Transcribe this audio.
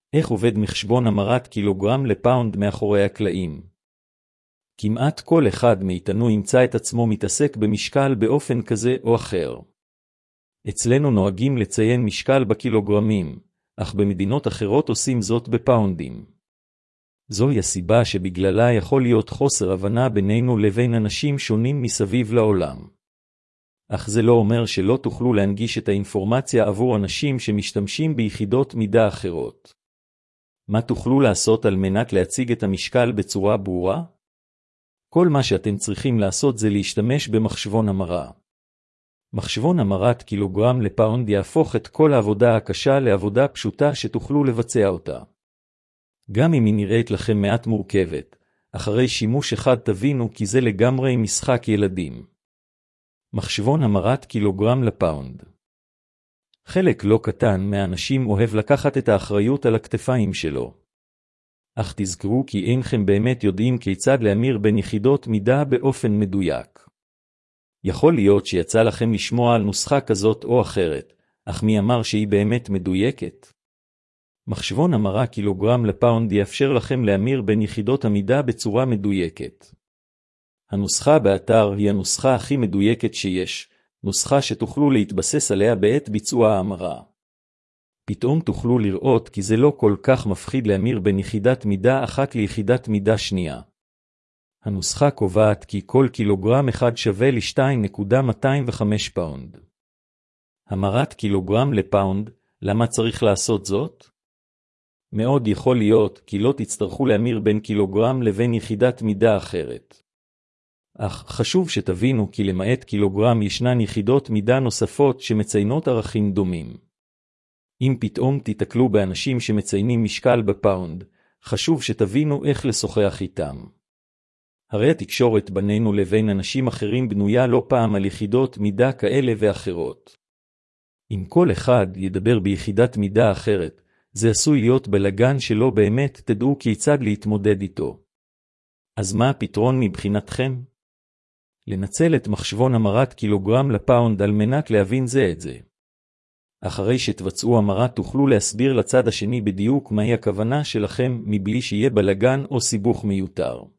איך עובד מחשבון המרת קילוגרם לפאונד מאחורי הקלעים? כמעט כל אחד מאיתנו ימצא את עצמו מתעסק במשקל באופן כזה או אחר. אצלנו נוהגים לציין משקל בקילוגרמים, אך במדינות אחרות עושים זאת בפאונדים. זוהי הסיבה שבגללה יכול להיות חוסר הבנה בינינו לבין אנשים שונים מסביב לעולם. אך זה לא אומר שלא תוכלו להנגיש את האינפורמציה עבור אנשים שמשתמשים ביחידות מידה אחרות. מה תוכלו לעשות על מנת להציג את המשקל בצורה ברורה? כל מה שאתם צריכים לעשות זה להשתמש במחשבון המרה. מחשבון המרת קילוגרם לפאונד יהפוך את כל העבודה הקשה לעבודה פשוטה שתוכלו לבצע אותה. גם אם היא נראית לכם מעט מורכבת, אחרי שימוש אחד תבינו כי זה לגמרי משחק ילדים. מחשבון המרת קילוגרם לפאונד. חלק לא קטן מהאנשים אוהב לקחת את האחריות על הכתפיים שלו. אך תזכרו כי אינכם באמת יודעים כיצד להמיר בין יחידות מידה באופן מדויק. יכול להיות שיצא לכם לשמוע על נוסחה כזאת או אחרת, אך מי אמר שהיא באמת מדויקת? מחשבון המרה קילוגרם לפאונד יאפשר לכם להמיר בין יחידות המידה בצורה מדויקת. הנוסחה באתר היא הנוסחה הכי מדויקת שיש, נוסחה שתוכלו להתבסס עליה בעת ביצוע ההמרה. פתאום תוכלו לראות כי זה לא כל כך מפחיד להמיר בין יחידת מידה אחת ליחידת מידה שנייה. הנוסחה קובעת כי כל קילוגרם אחד שווה ל-2.205 פאונד. המרת קילוגרם לפאונד, למה צריך לעשות זאת? מאוד יכול להיות כי לא תצטרכו להמיר בין קילוגרם לבין יחידת מידה אחרת. אך חשוב שתבינו כי למעט קילוגרם ישנן יחידות מידה נוספות שמציינות ערכים דומים. אם פתאום תתקלו באנשים שמציינים משקל בפאונד, חשוב שתבינו איך לשוחח איתם. הרי התקשורת בינינו לבין אנשים אחרים בנויה לא פעם על יחידות מידה כאלה ואחרות. אם כל אחד ידבר ביחידת מידה אחרת, זה עשוי להיות בלגן שלא באמת תדעו כיצד להתמודד איתו. אז מה הפתרון מבחינתכם? לנצל את מחשבון המרת קילוגרם לפאונד על מנת להבין זה את זה. אחרי שתבצעו המרה תוכלו להסביר לצד השני בדיוק מהי הכוונה שלכם מבלי שיהיה בלגן או סיבוך מיותר.